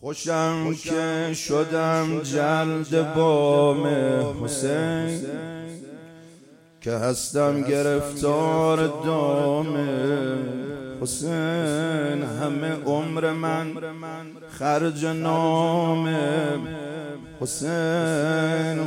خوشم که شدم جلد بام حسین، که هستم گرفتار دام حسین. همه عمر من خرج نام حسین،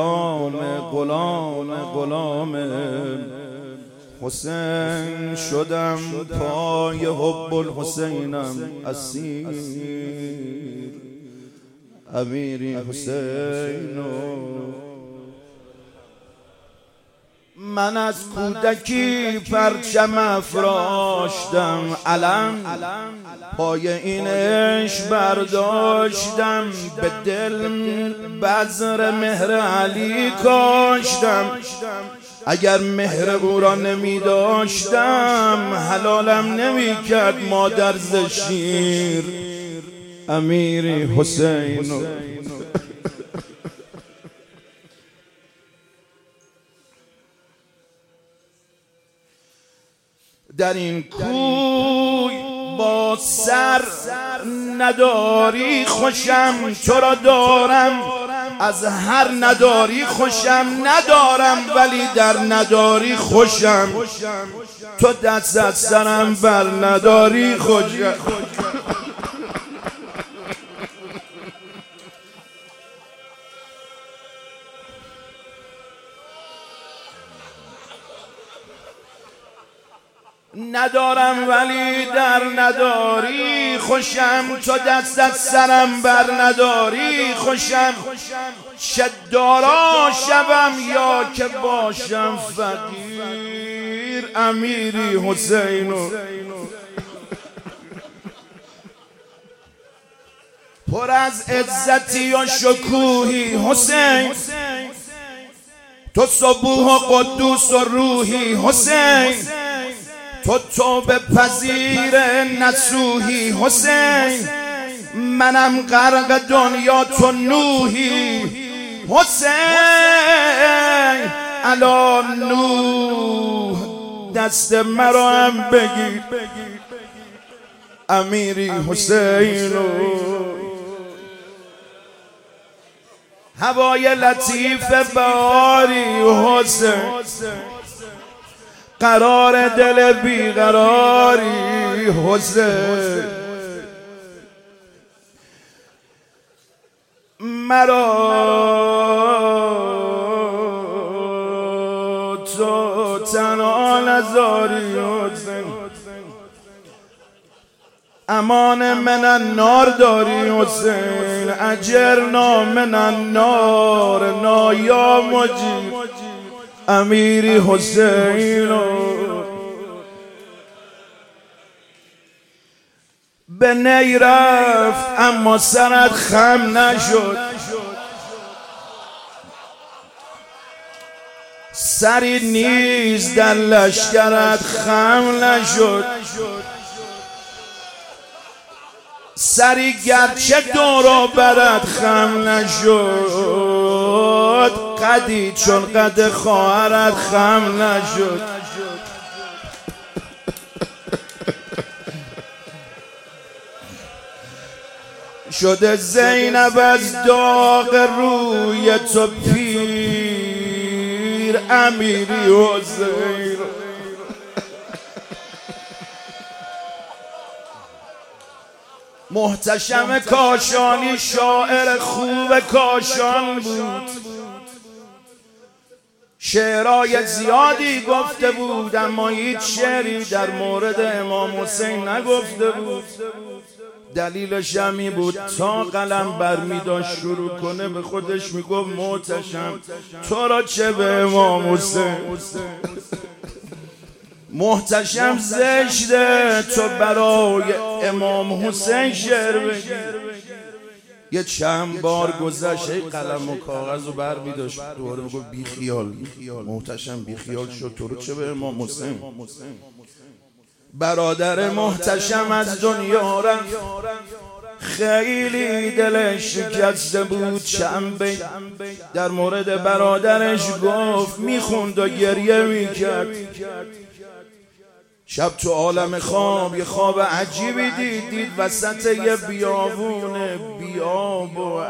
غلام حسین شدم، پای حب الحسینم اسیر. امیری حسین، من از کودکی پرچم افراشتم، علم پای این عشق برداشتم، به دل بذر مهر علی کاشتم. اگر مهر او را نمی داشتم، حلالم نمی کرد مادر ز شیر. امیری حسین، در این کوی با سر نداری خوشم، تو را دارم از هر نداری خوشم. ندارم ولی در نداری خوشم، تو دست از سرم بر نداری خوشم. ندارم ولی در نداری خوشم، تو دست از سرم بر نداری خوشم. چه دارا شوم یا که باشم فقیر. امیری حسین، پر از عزتی و شکوهی حسین، تو صبوح و قدوس و روحی حسین، تو توبه پذیر نصوحی حسین. منم غرق دنیا تو نوحی حسین. الان نوح دست مرا هم بگیر. امیری حسین، هوای لطیف بهاری حسین، قرار دل بیقراری حسین. مرا تو تنها نذاری حسین، امان من النار داری حسین. اجرنا من النار یا مجیر. امیری حسین، به نی رفت اما سرت خم نشد، سری نیز در لشکرت خم نشد. سری گرچه دورو برت خم نشد، قدی چون قد خواهرت خم نشد. شده زینب از داغ روی تو پیر. امیری حسین، محتشم کاشانی شاعر خوب کاشان بود، شعرهای زیادی گفته بود، اما هیچ شعری در مورد امام حسین نگفته بود. دلیلش همی بود تا قلم برمی داشت شروع کنه به خودش میگفت محتشم تو را چه به امام حسین. محتشم زشته تو برای امام حسین شعر بگی. یه چند بار گذشت قلم و کاغذ رو بر می داشت دوباره میگفت بی خیال. محتشم بی خیال شد تو رو چه به امام حسین. برادر محتشم از دنیا رفت، خیلی دلش شکسته بود. چند بیت در مورد برادرش گفت، میخوند و گریه میکرد. شب تو عالم خواب یه خواب عجیبی دید وسط یه بیابون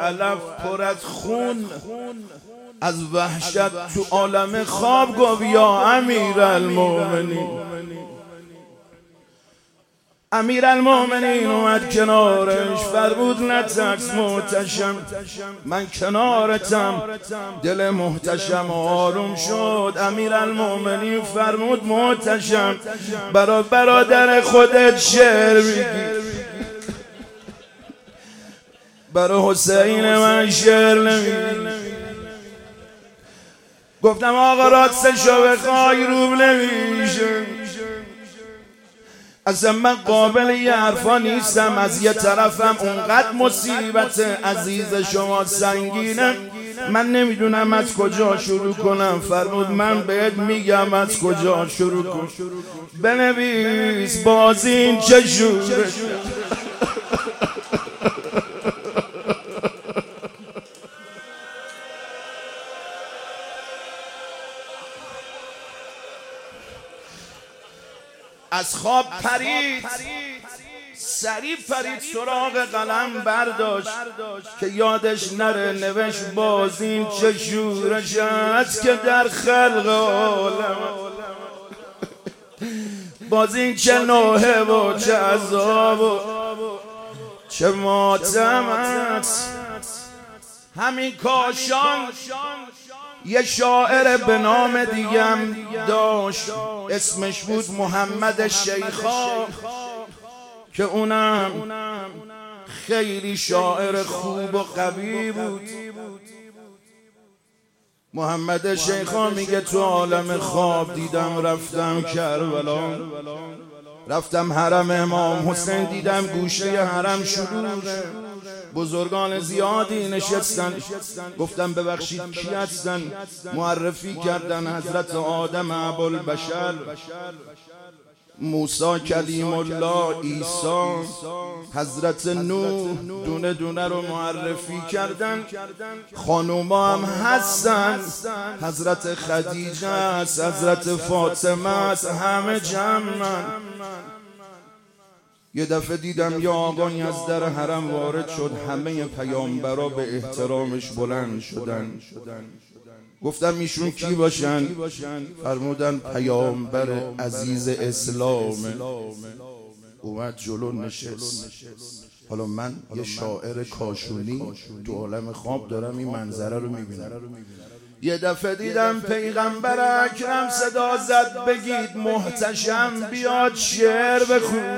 علف پر از خون، از وحشت تو عالم خواب گفت یا امیرالمومنین. امیرالمومنین اومد کنارش فرمود نترس محتشم، من کنارتم. دل محتشم آروم شد. امیرالمومنین فرمود محتشم برا برادر خودت شعر بگی، برا حسین من شعر نمیگی. گفتم آقا راستشو بخوای روم نمیشه، اصلا من قابل یه حرفا نیستم. از یه طرفم اونقدر مصیبت عزیز شما سنگینه، من نمیدونم از کجا شروع کنم. فرمود من بهت میگم از کجا شروع کن. بنویس باز این چشوره. از خواب پرید، سریع پرید سراغ قلم برداشت که یادش نره نوشت باز این چه شورش است که در خلق عالم، باز این چه نوحه و چه عذاب و چه ماتم است. همین کاشان یه شاعر به نام دیگم داشت، اسمش بود محمد شیخا، که اونم خیلی شاعر خوب و قوی بود. محمد شیخا میگه تو عالم خواب دیدم رفتم کربلا، رفتم حرم امام حسین، دیدم گوشه حرم شلوغه، بزرگان زیادی نشستن. گفتم ببخشید کی هستن؟ معرفی کردن حضرت آدم ابوالبشر، موسی کلیم الله، عیسی، حضرت نوح، دونه دونه رو معرفی کردن. خانوما هم هستن، حضرت خدیجه است، حضرت فاطمه است، همه جمعن. یه دفعه دیدم یه آقایی از در حرم وارد شد، همه پیامبرا به احترامش بلند شدن. گفتم ایشون کی باشن؟ فرمودن پیامبر عزیز اسلام. اومد جلو نشست. حالا من یه شاعر کاشونی تو عالم خواب دارم این منظره رو میبینم. یه دفعه دیدم پیغمبر اکرم صدا زد بگید محتشم بیاد شعر بخونه.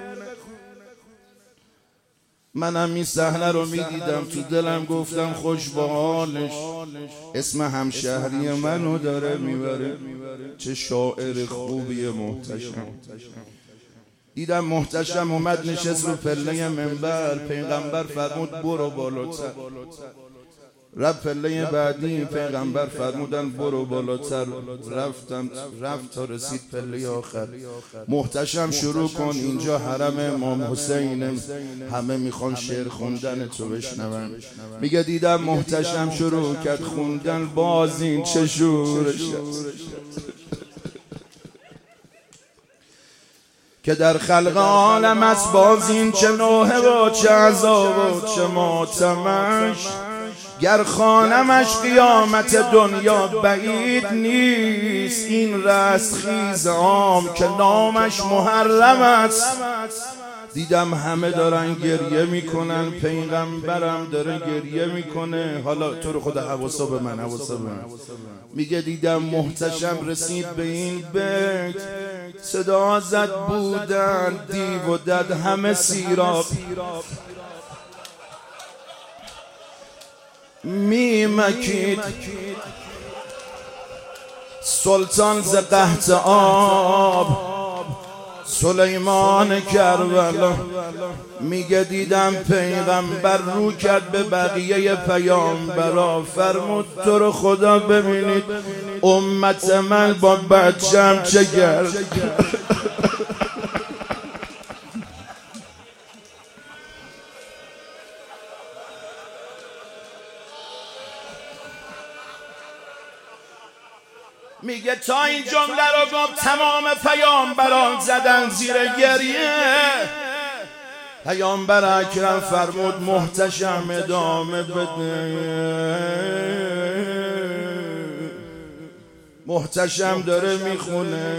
منم این صحنه رو میدیدم، تو دلم گفتم خوش با حالش، اسم همشهری منو داره میبره. چه شاعر خوبی محتشم. دیدم محتشم اومد نشست رو پله منبر. پیغمبر فرمود برو بالاتر. رفت پله بعدی، پیغمبر فرمودن برو بالاتر. رفت تا رسید پله آخر. محتشم شروع کن، اینجا حرم امام حسین، همه میخوان شعر خوندن تو بشنون. میگه دیدم محتشم شروع کرد خوندن باز این چه شورش که در خلق عالم است، باز این چه نوحه و چه عذاب و چه ماتمش. گر خوانمش قیامت دنیا بعید نیست، این رستخیز عام که نامش محرم است. دیدم همه دارن گریه میکنن، پیغمبرم داره گریه میکنه. حالا تو رو خدا حواسا به من. میگه دیدم محتشم رسید به این بیت، صدا زد بودن دیو و دد همه سیراب، میمکید سلطان ز قحط آب، سلیمان کربلا. میگه دیدم پیغمبر رو کرد به بقیه پیامبرا، فرمود تو رو خدا ببینید امت من با بچم چه کرد. میگه تا این جمله رو گفت تمام پیامبران زدن زیر گریه. پیامبر اکرم فرمود محتشم ادامه بده. محتشم داره میخونه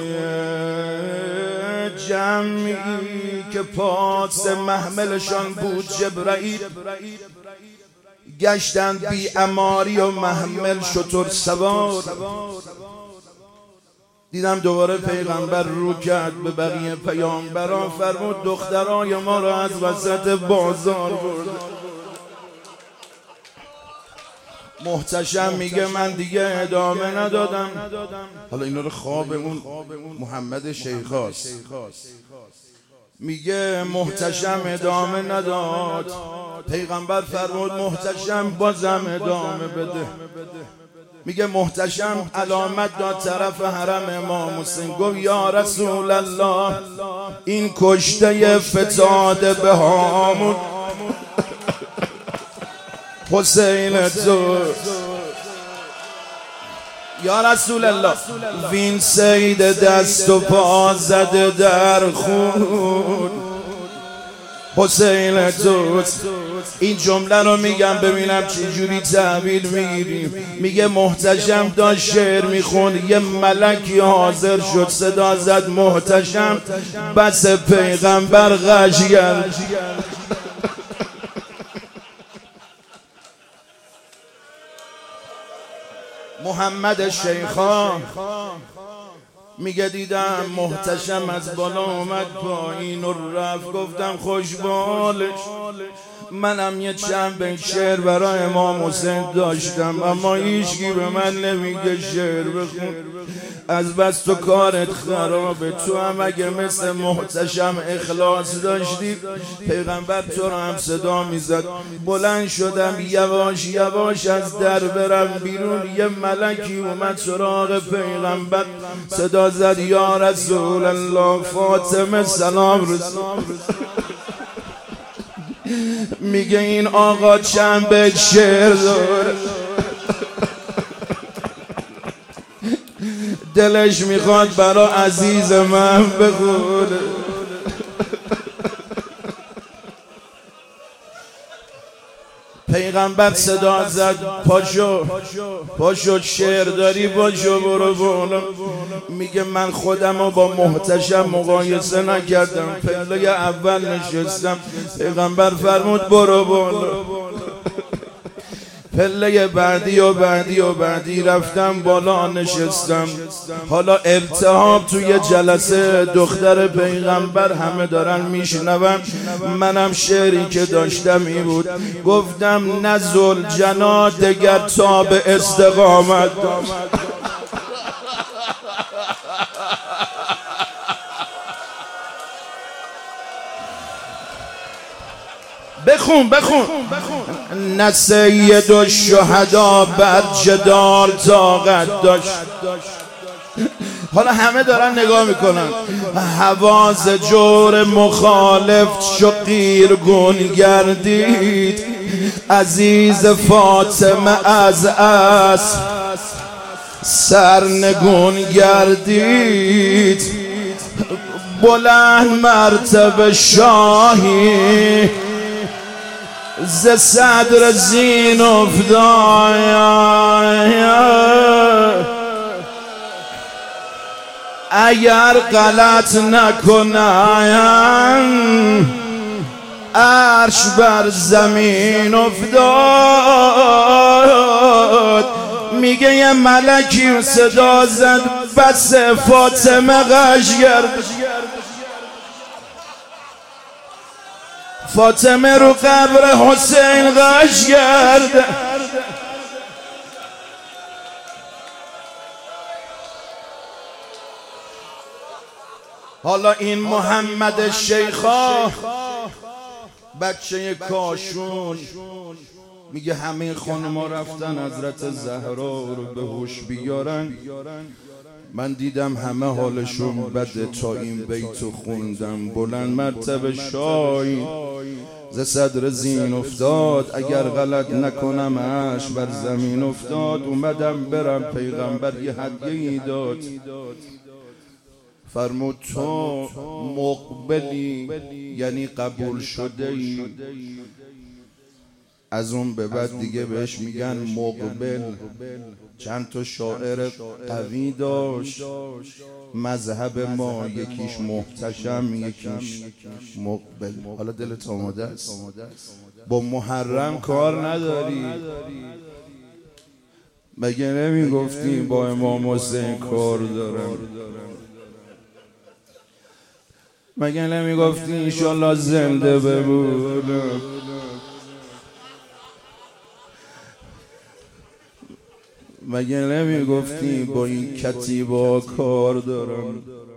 جمعی که پاس محملشان بود جبرائیل گشتند بی اماری و محمل شتر سوار. دیدم دوباره پیغمبر رو کرد به بقیه پیامبران فرمود دخترای ما را از وسط بازار برد. محتشم میگه من دیگه ادامه ندادم. حالا اینا رو خواب اون محمد شیخاست. میگه محتشم ادامه نداد. پیغمبر فرمود محتشم بازم ادامه بده. میگه محتشم علامت داد طرف حرم امام حسین گفت یا رسول الله این کشته فتاده به هامون حسین تو یا رسول الله وین سید دست و پا زده در خون حسین توست. این جمله رو میگم ببینم چجوری تحویل میگیریم. میگه محتشم داشت شعر میخوند یه ملکی حاضر شد صدا زد محتشم بس پیغمبر غش کرد. محمد شیخان میگه دیدم محتشم از بالا اومد پایین و رفت گفتم خوشبالش. منم یه چند بیت شعر برای امام حسین داشتم اما هیچکی به من نمیگه شعر بخون. از بس تو کارت خرابه. تو هم اگه مثل محتشم اخلاص داشتی پیغمبر تو رو هم صدا میزد. بلند شدم یواش یواش از در برم بیرون. یه ملکی اومد سراغ پیغمبر صدا زد یا رسول الله فاطمه سلام رسول. میگه این آقا چند بیت شعر داره دلش میخواد برا عزیز من بخونه. پیغمبر صدا زد پاشو شعر داری پاشو برو بالا. میگه من خودم رو با محتشم مقایسه نکردم. پله اول نشستم پیغمبر فرمود برو بالا. پله بعدی و بعدی و بعدی رفتم بالا نشستم. حالا التهاب توی جلسه دختر پیغمبر همه دارن میشنون. منم شعری که داشتم این بود گفتم نزل جنا دگر تا به استقامت. بخون نه سید الشهدا بر جدال طاقت داشت. حالا همه دارن نگاه میکنن. حواز جور مخالف شقیرگون گردید. عزیز فاطمه از اسب سرنگون گردید. بلند مرتبه شاهی ز صدر زین افتاد. اگر غلط نکنم عرش بر زمین افتاد. میگه یه ملکی صدا زد بس فاطمه غش کرد. فاطمه رو قبر حسین غش کرد. حالا این محمد شیخا بچه کاشون میگه همه خانما رفتن حضرت زهرا رو به هوش بیارن. من دیدم همه حالشون بده تا این بیتو خوندم. بلند مرتبه شاهی ز صدر زین افتاد. اگر غلط نکنم عرش بر زمین افتاد. اومدم برم پیغمبر یه هدیه‌ای داد. فرمود تو مقبلی یعنی قبول شده ای. از اون به بعد دیگه بهش میگن مقبل. چند تا شاعر قوی داشت مذهب ما، یکیش محتشم یکیش مقبل. حالا دلت آماده است؟ با محرم کار نداری؟ مگه نمیگفتی با امام حسین کار دارم؟ مگه نمیگفتی انشالله زنده بمونم؟ مگه نمیگفتی با این کتیبا کار دارم؟